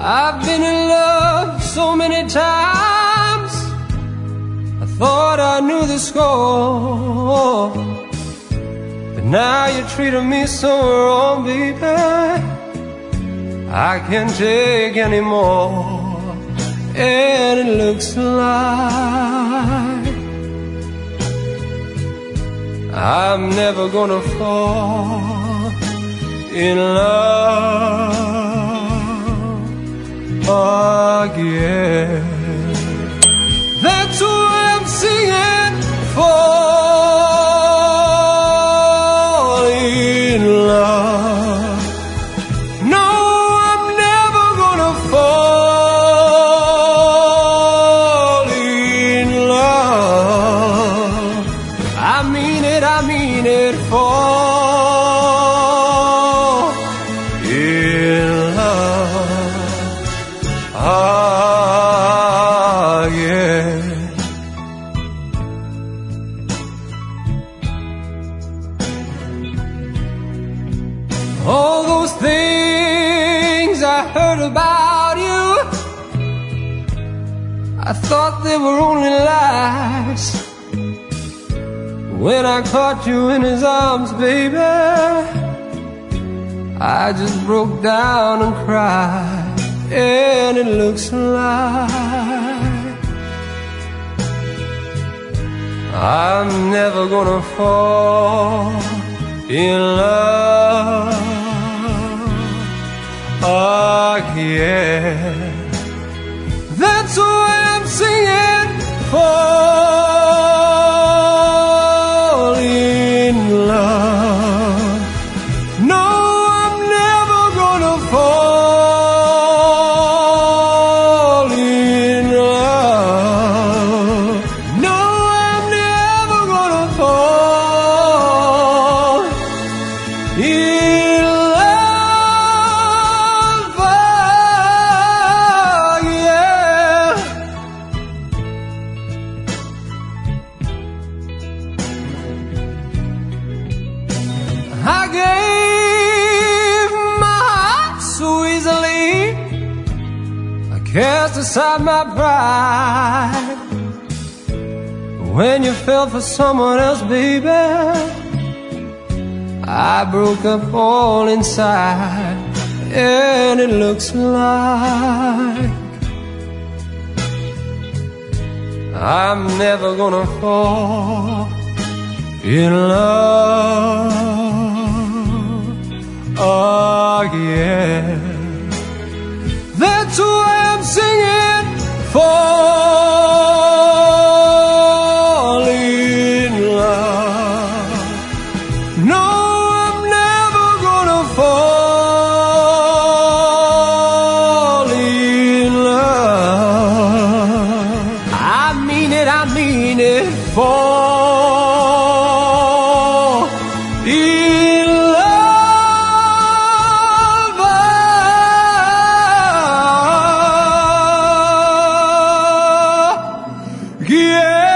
I've been in love so many times, I thought I knew the score, but now you're treating me so wrong, baby. I can't take anymore, and it looks like I'm never gonna fall in love again. That's what I'm singing for. In love. No, I'm never gonna fall in love. I mean it, fall in love again. All those things I heard about you, I thought they were only lies. When I caught you in his arms, baby, I just broke down and cried, and it looks like I'm never gonna fall in love again. That's why I'm singing fall in love. No, I'm never gonna fall in love. No, I'm never gonna fall in love again. I gave my heart so easily, I cast aside my pride. When you fell for someone else, baby, I broke up all inside, and it looks like I'm never gonna fall in love again. That's why I'm singing fall in love. No, I'm never gonna fall in love. I mean it, fall in love again.